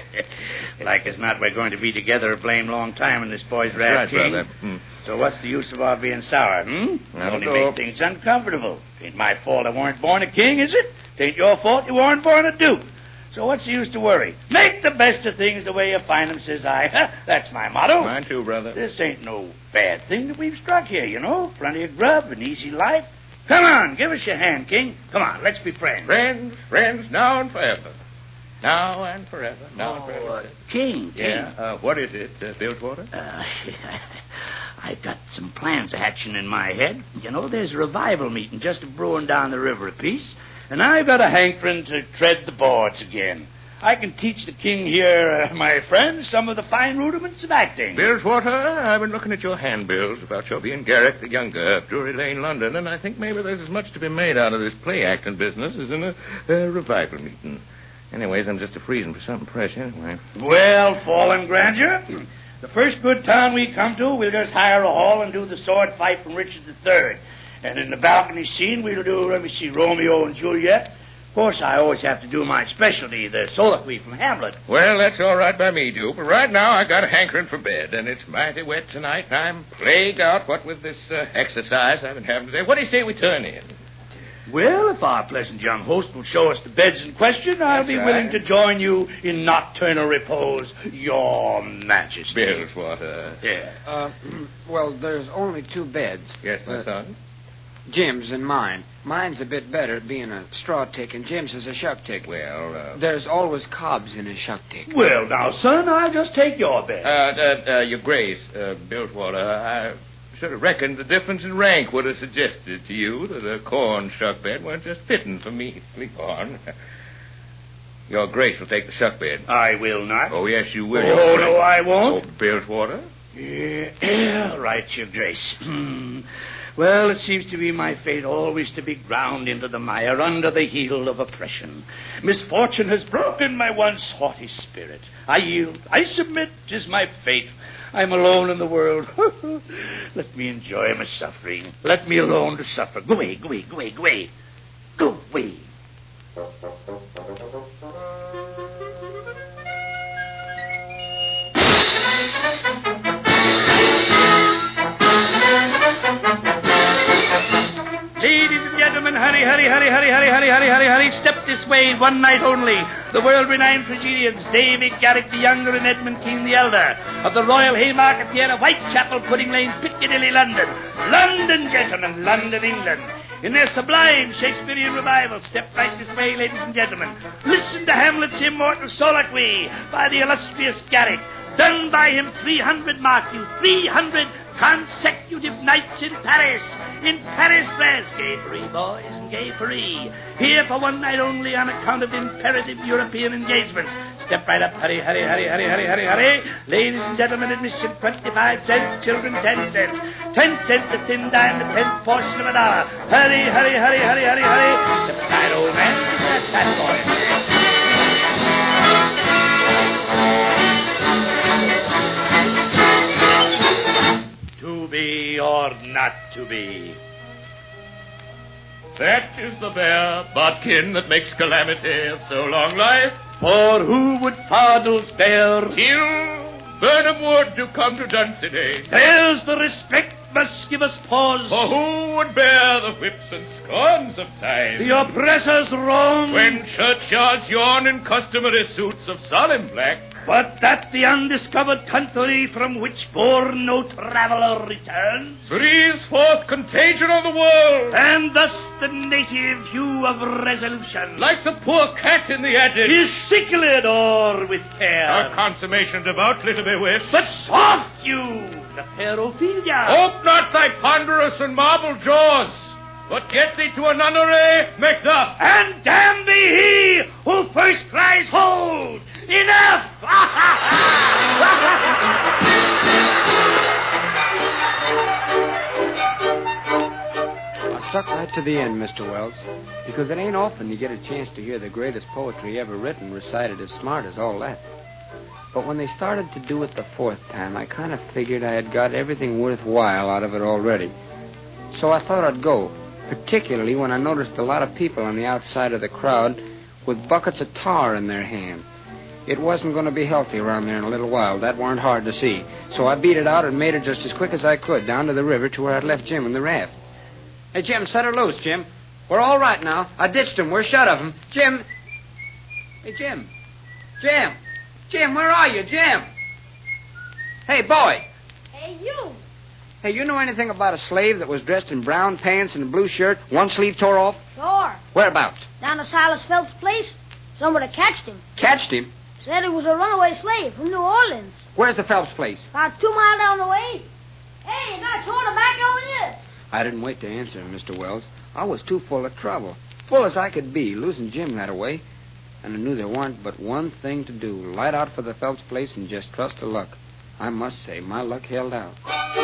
Like as not, we're going to be together a blame long time in this boy's rat right, king. brother. Hmm. So what's the use of our being sour, hmm? I don't Only know. make things uncomfortable. Ain't my fault I weren't born a king, is it? Ain't your fault you weren't born a duke. So what's the use to worry? Make the best of things the way you find them, says I. That's my motto. Mine too, brother. This ain't no bad thing that we've struck here, you know. Plenty of grub, an easy life. Come on, give us your hand, King. Come on, let's be friends. Friends, friends, now and forever. Now and forever. Now and Oh, forever. uh, King, King. Yeah, uh, what is it, uh, Bilgewater? Uh, I've got some plans hatching in my head. You know, there's a revival meeting just a brewing down the river a piece, and I've got a hankering to tread the boards again. I can teach the king here, uh, my friend, some of the fine rudiments of acting. Bilgewater, I've been looking at your handbills about your being Garrick the Younger of Drury Lane, London, and I think maybe there's as much to be made out of this play acting business as in a, a revival meeting. Anyways, I'm just a freezing for something fresh anyway. Well, fallen grandeur, the first good town we come to, we'll just hire a hall and do the sword fight from Richard the Third. And in the balcony scene, we'll do, let me see, Romeo and Juliet. Of course, I always have to do my specialty, the soliloquy from Hamlet. Well, that's all right by me, Duke, but right now I got a hankering for bed, and it's mighty wet tonight, and I'm plagued out, what with this uh, exercise I've been having today. What do you say we turn in? Well, if our pleasant young host will show us the beds in question, I'll That's be right. willing to join you in nocturnal repose, Your Majesty. Bilgewater. Yeah. Uh, well, there's only two beds. Yes, my Uh, son? Jim's and mine. Mine's a bit better, being a straw tick, and Jim's is a shuck tick. Well, uh... There's always cobs in a shuck tick. Well, now, son, I'll just take your bed. Uh, uh, uh, Your Grace, uh, Bilgewater, I should have reckoned the difference in rank would have suggested to you that a corn shuck bed weren't just fitting for me to sleep on. Your Grace will take the shuck bed. I will not. Oh, yes, you will. Oh, Your Grace. no, I won't. Oh, Bilgewater? Yeah, right, Your Grace. Hmm. Well, it seems to be my fate always to be ground into the mire under the heel of oppression. Misfortune has broken my once haughty spirit. I yield. I submit. 'Tis my fate. I'm alone in the world. Let me enjoy my suffering. Let me alone to suffer. Go away, go away, go away, go away. Go away. Ladies and gentlemen, hurry, hurry, hurry, hurry, hurry, hurry, hurry, hurry, hurry. Step this way, one night only. The world-renowned tragedians, David Garrick the Younger and Edmund Kean the Elder, of the Royal Haymarket Theatre, Whitechapel, Pudding Lane, Piccadilly, London. London, gentlemen, London, England. In their sublime Shakespearean revival, step right this way, ladies and gentlemen. Listen to Hamlet's immortal soliloquy by the illustrious Garrick, done by him three hundred, mark you, three hundred consecutive nights in Paris. In Paris, France, gay Paris, boys, and gay Paris. Here for one night only on account of imperative European engagements. Step right up, hurry, hurry, hurry, hurry, hurry, hurry, hurry. Ladies and gentlemen, admission twenty-five cents, children ten cents. Ten cents a thin dime, the tenth portion of a dollar. Hurry, hurry, hurry, hurry, hurry, hurry. Step aside, old man. That's that boy. To be or not to be? That is the bare bodkin that makes calamity of so long life. For who would fardels bear? Till Burnham Wood do come to Dunsinane. There's the respect must give us pause. For who would bear the whips and scorns of time? The oppressor's wrong. When churchyards yawn in customary suits of solemn black. But that the undiscovered country from which born no traveler returns. Breathes forth contagion on the world. And thus the native hue of resolution. Like the poor cat in the attic. Is cickled o'er with care. A consummation devoutly to be wished. But soft you, the Perophilia. Ope not thy ponderous and marble jaws, but get thee to a nunnery, Macduff. And damn be he who first cries, hold! Enough! I stuck right to the end, Mister Wells, because it ain't often you get a chance to hear the greatest poetry ever written recited as smart as all that. But when they started to do it the fourth time, I kind of figured I had got everything worthwhile out of it already. So I thought I'd go, particularly when I noticed a lot of people on the outside of the crowd with buckets of tar in their hand. It wasn't going to be healthy around there in a little while. That weren't hard to see. So I beat it out and made it just as quick as I could down to the river to where I'd left Jim in the raft. Hey, Jim, set her loose, Jim. We're all right now. I ditched him. We're shut of him. Jim. Hey, Jim. Jim. Jim, where are you, Jim? Hey, boy. Hey, you. Hey, you know anything about a slave that was dressed in brown pants and a blue shirt, one sleeve tore off? Sure. Whereabouts? Down to Silas Phelps' place. Somebody catched him. Catched him? Said he was a runaway slave from New Orleans. Where's the Phelps place? About two miles down the way. Hey, you got a torn tobacco on you? I didn't wait to answer him, Mister Wells. I was too full of trouble. Full as I could be, losing Jim that away. And I knew there wasn't but one thing to do. Light out for the Phelps place and just trust to luck. I must say, my luck held out.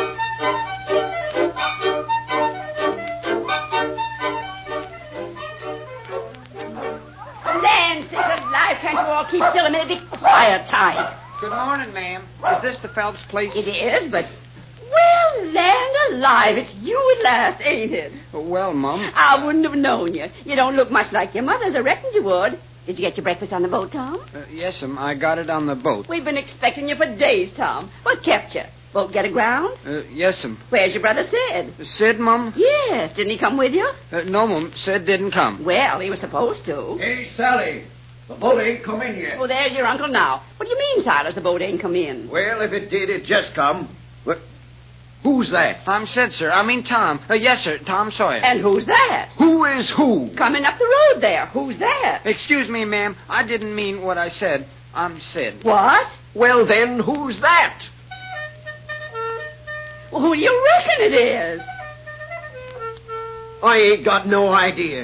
Land, sakes alive, can't you all keep still a minute? Be quiet, Ty. Good morning, ma'am. Is this the Phelps place? It is, but... Well, land alive, it's you at last, ain't it? Well, Mum. I wouldn't have known you. You don't look much like your mother's. I reckoned you would. Did you get your breakfast on the boat, Tom? Uh, yes, ma'am. I got it on the boat. We've been expecting you for days, Tom. What kept you? Boat get aground? Uh, yes, ma'am. Where's your brother Sid? Sid, Mum? Yes. Didn't he come with you? Uh, no, Mum. Sid didn't come. Well, he was supposed to. Hey, Sally. The boat ain't come in yet. Oh, there's your uncle now. What do you mean, Silas, the boat ain't come in? Well, if it did, it just come. But who's that? I'm Sid, sir. I mean Tom. Uh, yes, sir. Tom Sawyer. And who's that? Who is who? Coming up the road there. Who's that? Excuse me, ma'am. I didn't mean what I said. I'm Sid. What? Well, then, who's that? Well, who do you reckon it is? I ain't got no idea.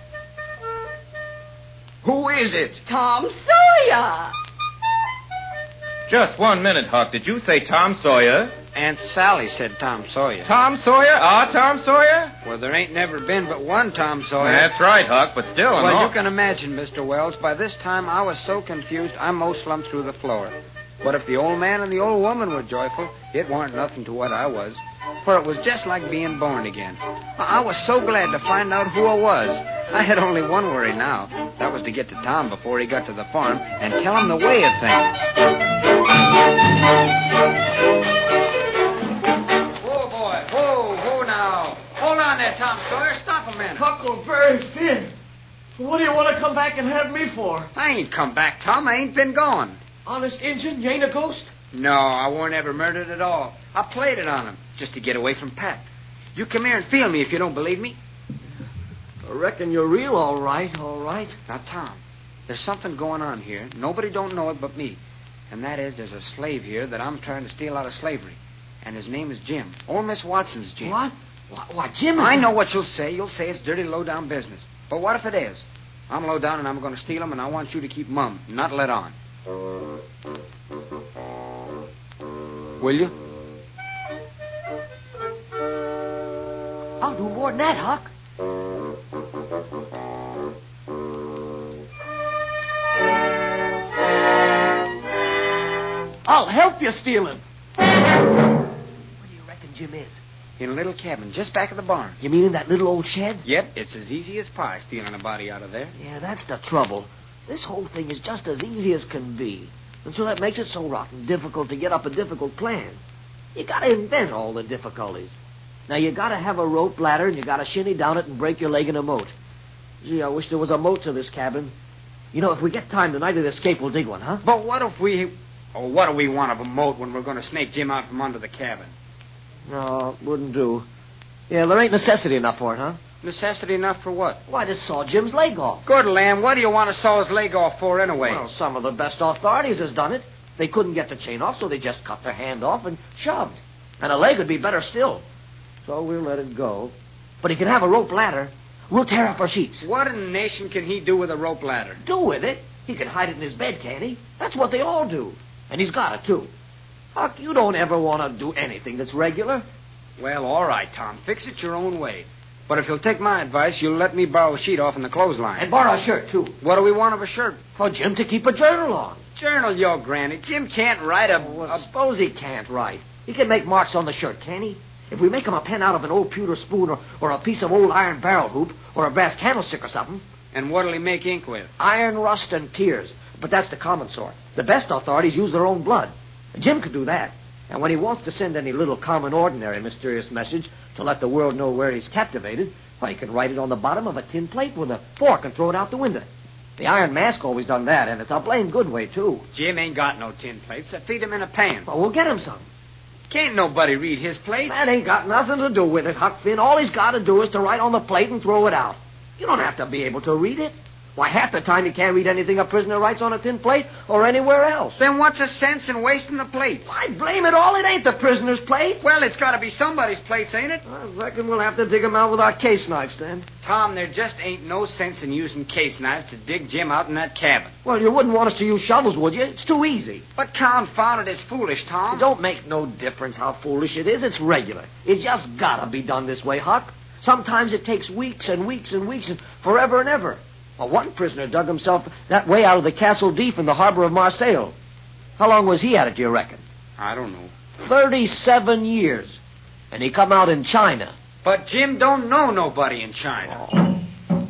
Who is it? Tom Sawyer. Just one minute, Huck. Did you say Tom Sawyer? Aunt Sally said Tom Sawyer. Tom Sawyer? Our Tom Sawyer? Well, there ain't never been but one Tom Sawyer. That's right, Huck, but still... I'm Well, all... you can imagine, Mister Wells, by this time I was so confused I most slumped through the floor. But if the old man and the old woman were joyful, it warn't nothing to what I was. For it was just like being born again. I I was so glad to find out who I was. I had only one worry now. That was to get to Tom before he got to the farm and tell him the way of things. Whoa, boy. Whoa, whoa now. Hold on there, Tom Sawyer. Stop a minute. Huckleberry Finn. What do you want to come back and have me for? I ain't come back, Tom. I ain't been gone. Honest Injun, you ain't a ghost? No, I weren't ever murdered at all. I played it on him just to get away from Pat. You come here and feel me if you don't believe me. I reckon you're real, all right, all right. Now, Tom, there's something going on here. Nobody don't know it but me. And that is there's a slave here that I'm trying to steal out of slavery. And his name is Jim. Old Miss Watson's Jim. What? What, what Jim? I know what you'll say. You'll say it's dirty, low-down business. But what if it is? I'm low-down and I'm going to steal him, and I want you to keep mum, not let on. Will you? I'll do more than that, Huck. I'll help you steal him. Where do you reckon Jim is? In a little cabin just back of the barn. You mean in that little old shed? Yep, it's as easy as pie stealing a body out of there. Yeah, that's the trouble. This whole thing is just as easy as can be. And so that makes it so rotten difficult to get up a difficult plan. You gotta invent all the difficulties. Now, you gotta have a rope ladder, and you gotta shinny down it and break your leg in a moat. Gee, I wish there was a moat to this cabin. You know, if we get time tonight of the escape, we'll dig one, huh? But what if we... Oh, what do we want of a moat when we're going to snake Jim out from under the cabin? No, wouldn't do. Yeah, there ain't necessity enough for it, huh? Necessity enough for what? Why, to saw Jim's leg off. Good land, what do you want to saw his leg off for anyway? Well, some of the best authorities has done it. They couldn't get the chain off, so they just cut their hand off and shoved. And a leg would be better still. So we'll let it go. But he can have a rope ladder. We'll tear up our sheets. What in the nation can he do with a rope ladder? Do with it? He can hide it in his bed, can't he? That's what they all do. And he's got it, too. Huck, you don't ever want to do anything that's regular. Well, all right, Tom. Fix it your own way. But if you'll take my advice, you'll let me borrow a sheet off in the clothesline. And borrow a shirt, too. What do we want of a shirt? For Jim to keep a journal on. Journal, your granny. Jim can't write a... Well, a... suppose he can't write. He can make marks on the shirt, can't he? If we make him a pen out of an old pewter spoon or, or a piece of old iron barrel hoop or a brass candlestick or something. And what'll he make ink with? Iron rust and tears. But that's the common sort. The best authorities use their own blood. Jim could do that. And when he wants to send any little common, ordinary, mysterious message to let the world know where he's captivated, well, he can write it on the bottom of a tin plate with a fork and throw it out the window. The Iron Mask always done that, and it's a blame good way, too. Jim ain't got no tin plates. So feed him in a pan. Well, we'll get him some. Can't nobody read his plate. That ain't got nothing to do with it, Huck Finn. All he's got to do is to write on the plate and throw it out. You don't have to be able to read it. Why, half the time you can't read anything a prisoner writes on a tin plate or anywhere else. Then what's the sense in wasting the plates? I blame it all. It ain't the prisoner's plates. Well, it's got to be somebody's plates, ain't it? I reckon we'll have to dig them out with our case knives, then. Tom, there just ain't no sense in using case knives to dig Jim out in that cabin. Well, you wouldn't want us to use shovels, would you? It's too easy. But confound it, it's foolish, Tom. It don't make no difference how foolish it is. It's regular. It's just got to be done this way, Huck. Sometimes it takes weeks and weeks and weeks and forever and ever. Well, one prisoner dug himself that way out of the Castle Deep in the harbor of Marseille. How long was he at it, do you reckon? I don't know. Thirty-seven years. And he come out in China. But Jim don't know nobody in China. Oh.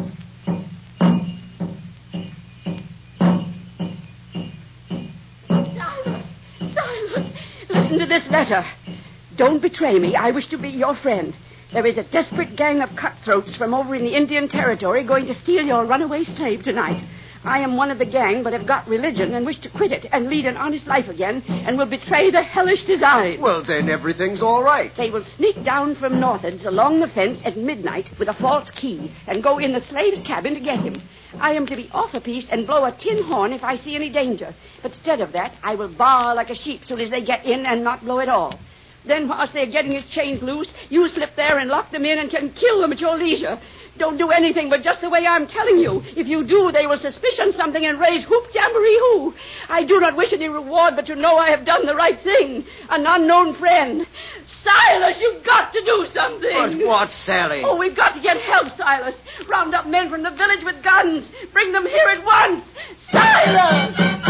Silas! Silas! Listen to this letter. Don't betray me. I wish to be your friend. There is a desperate gang of cutthroats from over in the Indian Territory going to steal your runaway slave tonight. I am one of the gang, but have got religion and wish to quit it and lead an honest life again and will betray the hellish design. Well, then everything's all right. They will sneak down from Northards along the fence at midnight with a false key and go in the slave's cabin to get him. I am to be off a piece and blow a tin horn if I see any danger. But instead of that, I will bawl like a sheep soon as they get in and not blow at all. Then, whilst they're getting his chains loose, you slip there and lock them in and can kill them at your leisure. Don't do anything but just the way I'm telling you. If you do, they will suspicion something and raise whoop jamboree hoo. I do not wish any reward, but to know I have done the right thing. An unknown friend. Silas, you've got to do something. But what, Sally? Oh, we've got to get help, Silas. Round up men from the village with guns. Bring them here at once. Silas!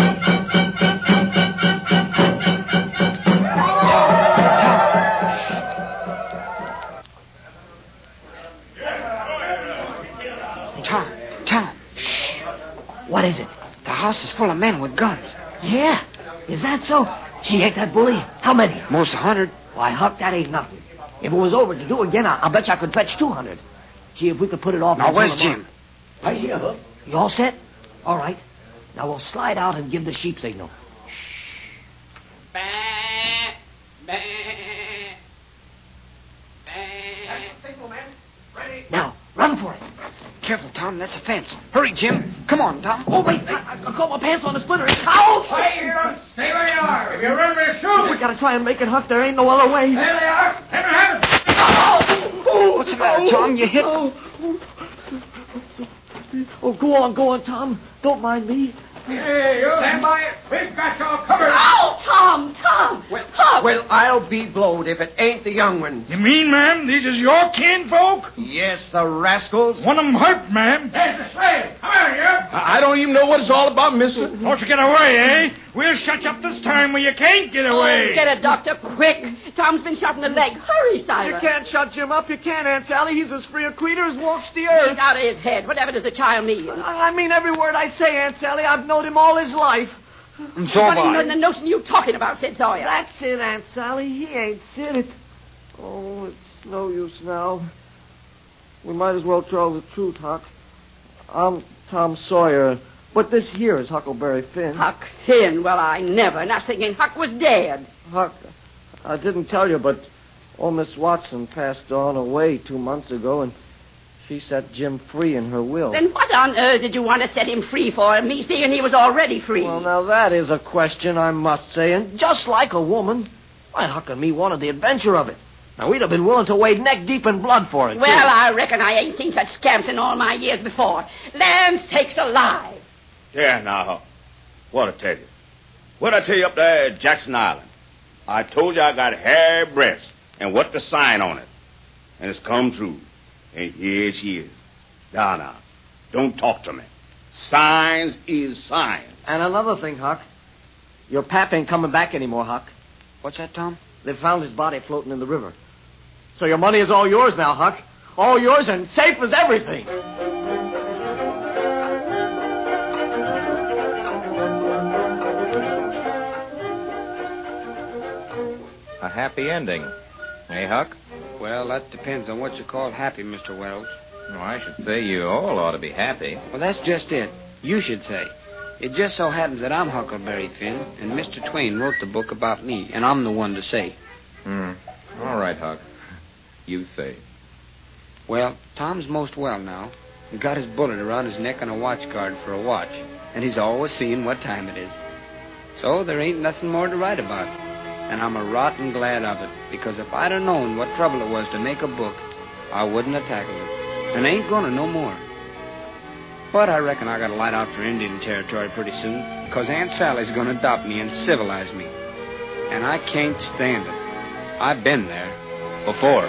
Tom, Tom. Shh. What is it? The house is full of men with guns. Yeah? Is that so? Gee, ain't that bully? How many? Most a hundred. Why, Huck, that ain't nothing. If it was over to do again, I, I bet you I could fetch two hundred. Gee, if we could put it off... Now, where's Jim? Right here, Huck. You all set? All right. Now, we'll slide out and give the sheep signal. Bah, bah, bah. Signal, man. Ready? Now, run for it. Careful, Tom. That's a fence. Hurry, Jim. Come on, Tom. Oh, wait. I, I caught my pants on the splinter. Ouch! Stay here. Stay where you are. If you run, we'll shoot. We gotta try and make it, Huck. There ain't no other way. There they are. Let me have it. Oh, oh, What's the matter, Tom? You hit... Oh, oh, oh, go on, go on, Tom. Don't mind me. Hey, you stand by it. We've got you all covered. Oh, Tom, Tom. Well, Huck. well, I'll be blowed if it ain't the young ones. You mean, ma'am, these is your kinfolk? Yes, the rascals. One of them hurt, ma'am. There's the slave. Come here, you. I I don't even know what it's all about, mister. Won't you get away, eh? We'll shut you up this time where you can't get away. Oh, get a doctor, quick. Tom's been shot in the leg. Hurry, Silas. You can't shut Jim up. You can't, Aunt Sally. He's as free a creature as walks the He's earth. out of his head. Whatever does the child mean? I mean every word I say, Aunt Sally. I've known him all his life. So what have do you I. know the notion you talking about, said Sawyer? That's it, Aunt Sally. He ain't said it. Oh, it's no use now. We might as well tell the truth, Huck. I'm Tom Sawyer, but this here is Huckleberry Finn. Huck Finn? Well, I never. And I was thinking Huck was dead. Huck, I didn't tell you, but old Miss Watson passed on away two months ago, and she set Jim free in her will. Then what on earth did you want to set him free for? Me seeing he was already free. Well, now that is a question, I must say, and just like a woman. Why, Huck and me wanted the adventure of it. Now, we'd have been willing to wade neck deep in blood for it. Well, too. I reckon I ain't seen such scamps in all my years before. Land sakes alive. Yeah, now, what'd I tell you? What'd I tell you up there at Jackson Island? I told you I got hair breasts and what to sign on it. And it's come true. And here she is. Now, now, don't talk to me. Signs is signs. And another thing, Huck. Your pap ain't coming back anymore, Huck. What's that, Tom? They found his body floating in the river. So your money is all yours now, Huck. All yours and safe as everything. A happy ending. Eh, Huck? Well, that depends on what you call happy, Mister Wells. Well, I should say you all ought to be happy. Well, that's just it. You should say. It just so happens that I'm Huckleberry Finn, and Mister Twain wrote the book about me, and I'm the one to say. Hmm. All right, Huck. You say. Well, Tom's most well now. He got his bullet around his neck on a watch guard for a watch, and he's always seeing what time it is. So there ain't nothing more to write about. And I'm a rotten glad of it, because if I'd have known what trouble it was to make a book, I wouldn't have tackled it. And I ain't gonna no more. But I reckon I gotta light out for Indian territory pretty soon, because Aunt Sally's gonna adopt me and civilize me. And I can't stand it. I've been there before.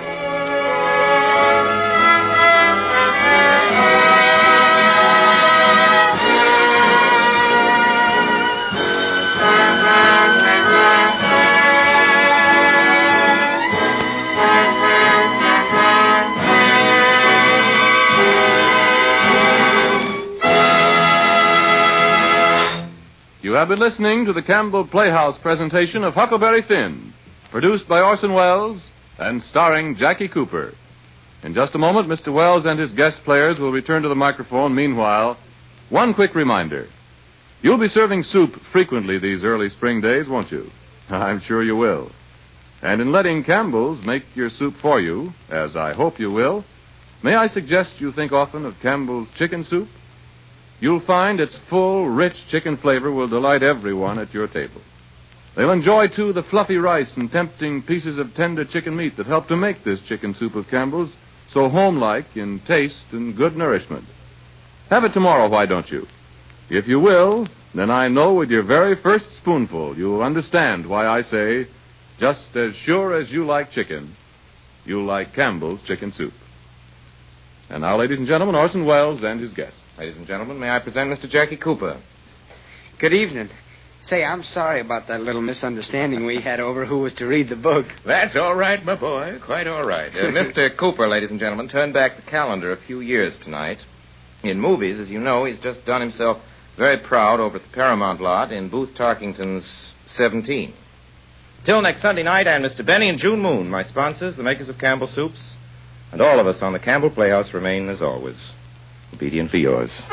You have been listening to the Campbell Playhouse presentation of Huckleberry Finn, produced by Orson Welles and starring Jackie Cooper. In just a moment, Mister Welles and his guest players will return to the microphone. Meanwhile, one quick reminder. You'll be serving soup frequently these early spring days, won't you? I'm sure you will. And in letting Campbell's make your soup for you, as I hope you will, may I suggest you think often of Campbell's chicken soup? You'll find its full, rich chicken flavor will delight everyone at your table. They'll enjoy, too, the fluffy rice and tempting pieces of tender chicken meat that help to make this chicken soup of Campbell's so homelike in taste and good nourishment. Have it tomorrow, why don't you? If you will, then I know with your very first spoonful you'll understand why I say, just as sure as you like chicken, you'll like Campbell's chicken soup. And now, ladies and gentlemen, Orson Welles and his guest. Ladies and gentlemen, may I present Mister Jackie Cooper? Good evening. Say, I'm sorry about that little misunderstanding we had over who was to read the book. That's all right, my boy. Quite all right. Uh, Mister Cooper, ladies and gentlemen, turned back the calendar a few years tonight. In movies, as you know, he's just done himself very proud over at the Paramount lot in Booth Tarkington's seventeen. Till next Sunday night, I'm Mister Benny and June Moon, my sponsors, the makers of Campbell Soups, and all of us on the Campbell Playhouse remain, as always, obedient for yours.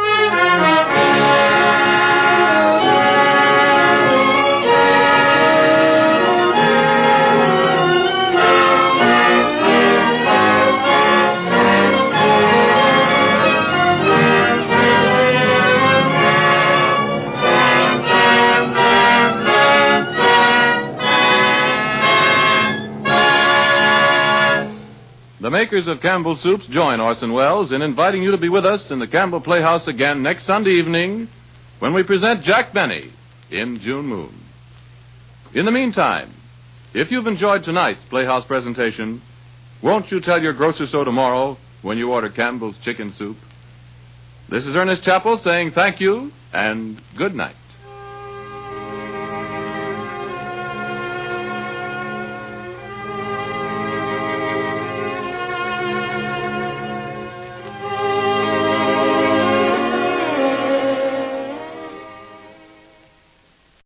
The makers of Campbell Soups join Orson Welles in inviting you to be with us in the Campbell Playhouse again next Sunday evening when we present Jack Benny in June Moon. In the meantime, if you've enjoyed tonight's Playhouse presentation, won't you tell your grocer so tomorrow when you order Campbell's chicken soup? This is Ernest Chappell saying thank you and good night.